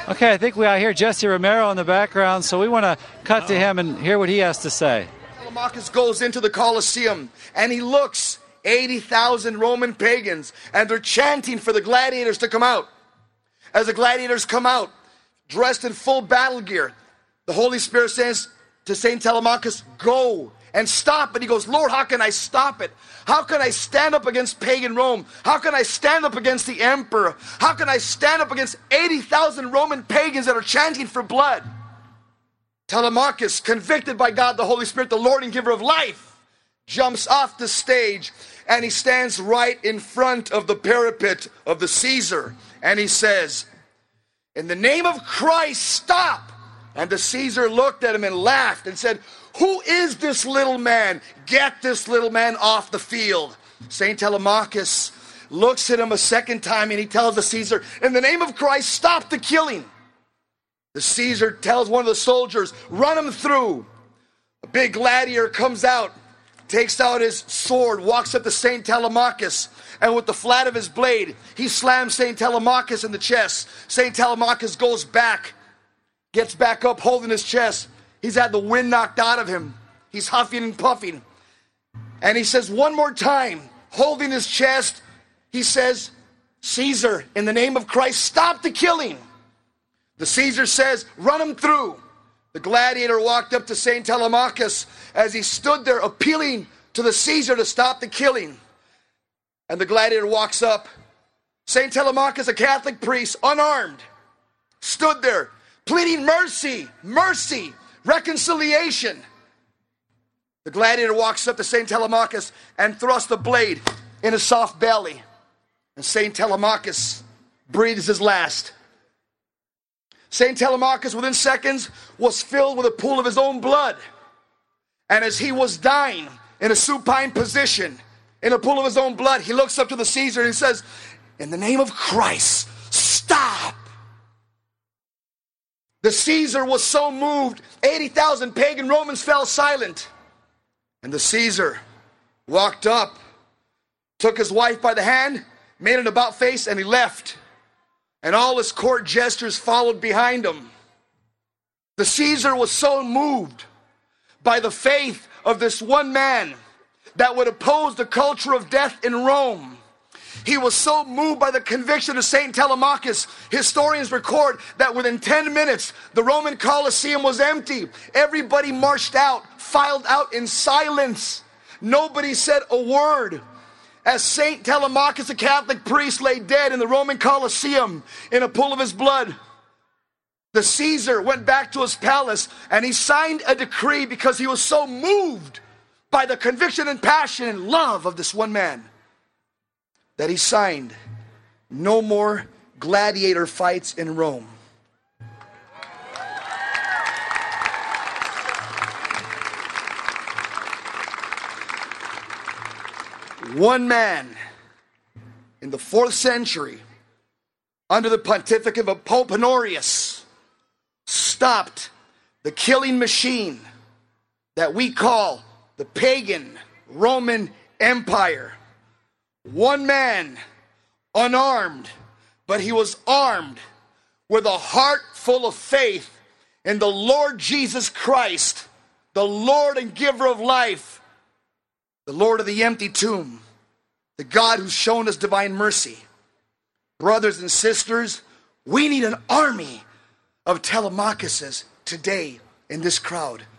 Okay, I think we hear Jesse Romero in the background, so we want to cut to him and hear what he has to say. Telemachus goes into the Colosseum, and he looks, 80,000 Roman pagans, and they're chanting for the gladiators to come out. As the gladiators come out, dressed in full battle gear, the Holy Spirit says to St. Telemachus, go and stop it. He goes, Lord, how can I stop it? How can I stand up against pagan Rome? How can I stand up against the emperor? How can I stand up against 80,000 Roman pagans that are chanting for blood? Telemachus, convicted by God the Holy Spirit, the Lord and giver of life, jumps off the stage and he stands right in front of the parapet of the Caesar and he says, in the name of Christ, stop! And the Caesar looked at him and laughed and said, who is this little man? Get this little man off the field. St. Telemachus looks at him a second time and he tells the Caesar, in the name of Christ, stop the killing. The Caesar tells one of the soldiers, run him through. A big gladiator comes out, takes out his sword, walks up to St. Telemachus, and with the flat of his blade, he slams St. Telemachus in the chest. St. Telemachus goes back, gets back up holding his chest. He's had the wind knocked out of him. He's huffing and puffing. And he says one more time, holding his chest, he says, Caesar, in the name of Christ, stop the killing. The Caesar says, run him through. The gladiator walked up to St. Telemachus as he stood there appealing to the Caesar to stop the killing. And the gladiator walks up. St. Telemachus, a Catholic priest, unarmed, stood there pleading mercy, mercy, reconciliation. The gladiator walks up to St. Telemachus and thrusts the blade in his soft belly. And St. Telemachus breathes his last. St. Telemachus, within seconds, was filled with a pool of his own blood. And as he was dying in a supine position, in a pool of his own blood, he looks up to the Caesar and he says, in the name of Christ, stop. The Caesar was so moved, 80,000 pagan Romans fell silent. And the Caesar walked up, took his wife by the hand, made an about face, and he left. And all his court jesters followed behind him. The Caesar was so moved by the faith of this one man that would oppose the culture of death in Rome. He was so moved by the conviction of St. Telemachus. Historians record that within 10 minutes, the Roman Colosseum was empty. Everybody marched out, filed out in silence. Nobody said a word. As St. Telemachus, a Catholic priest, lay dead in the Roman Colosseum in a pool of his blood, the Caesar went back to his palace and he signed a decree because he was so moved by the conviction and passion and love of this one man that he signed no more gladiator fights in Rome. One man in the 4th century, under the pontificate of Pope Honorius, stopped the killing machine that we call the pagan Roman Empire. One man, unarmed, but he was armed with a heart full of faith in the Lord Jesus Christ, the Lord and giver of life, the Lord of the empty tomb, the God who's shown us divine mercy. Brothers and sisters, we need an army of Telemachuses today in this crowd.